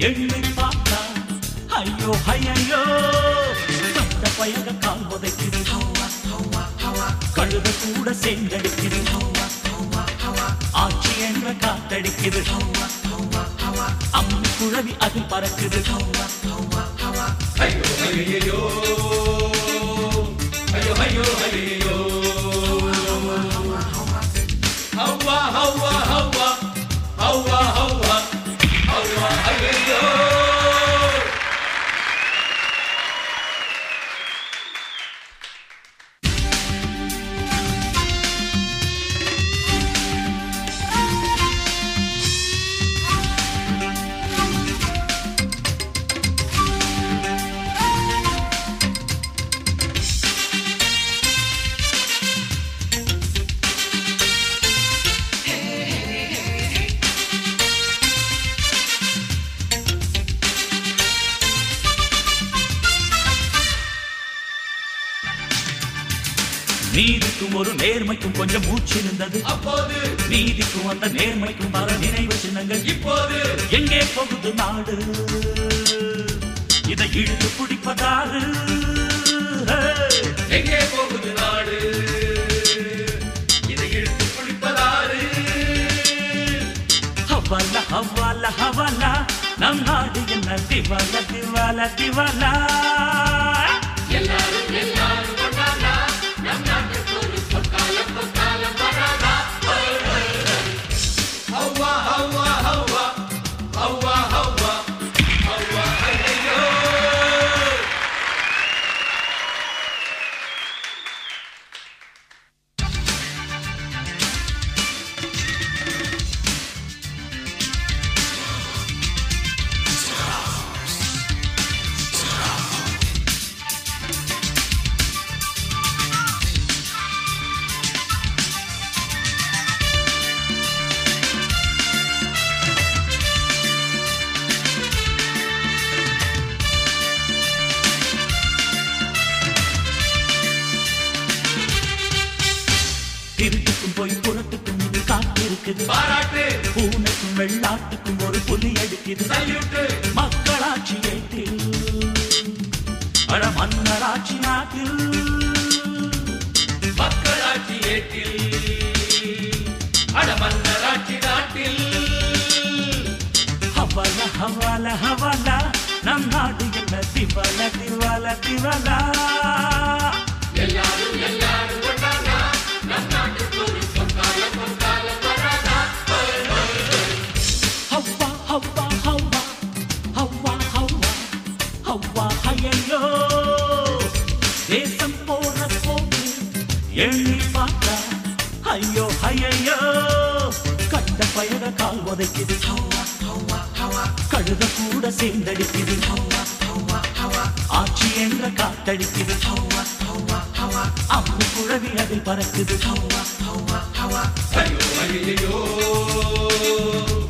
எண்ணி பார்த்தா ஐயோ ஐயோ அந்த பயக கால் உதைக்குது கழுத கூட சேர்ந்தடிக்குது ஆட்சி என்ற காத்தடிக்குது அம்மி குழவி அதில் பறக்குது ஐயோ ஐயோ ஐயோ ஐயோ ஐயோ ஹவ்வா ஹவ்வா ஹவ்வா ஹவ்வா ஹவ்வா ஹவ்வா ஐயோ நீதிக்கும் ஒரு நேர்மைக்கும் கொஞ்சம் மூச்சு இருந்தது அப்போது நீதிக்கும் அந்த நேர்மைக்கும் பல நினைவு சின்னங்கள் இப்போது எங்கே போகுது நாடு இதை இழுத்து பிடிப்பதாறு எங்கே போகுது நாடு இதை இழுத்து பிடிப்பதாறு ஹவாலா ஹவாலா ஹவாலா நம் நாடு என்ன திவாலா திவாலா திவாலா எல்லாரும் எல்லாரும் திருட்டுக்கும் போய் புறத்துக்கும் இது காத்திருக்குது பாராட்டு பூனைக்கும் வெள்ளாட்டுக்கும் ஒரு புலி அடிக்குது மக்களாட்சி ஏற்றில் அட மன்னராட்சி நாட்டில் மக்களாட்சி ஏற்றில் அட மன்னராட்சி நாட்டில் ஹவாலா ஹவாலா ஹவாலா நம் நாடு என்ன திவாலா திவாலா திவாலா எல்லாரும் எல்லாரும் தேசம் போற போது எண்ணி பார்த்தா ஐயோ ஐயோ கண்ட பயக கால் உதைக்குது கழுத கூட சேர்ந்தடிக்குது ஆட்சி என்ற காத்தடிக்குது அம்மி குழவி அதில் பறக்குது ஐயோ ஐயோ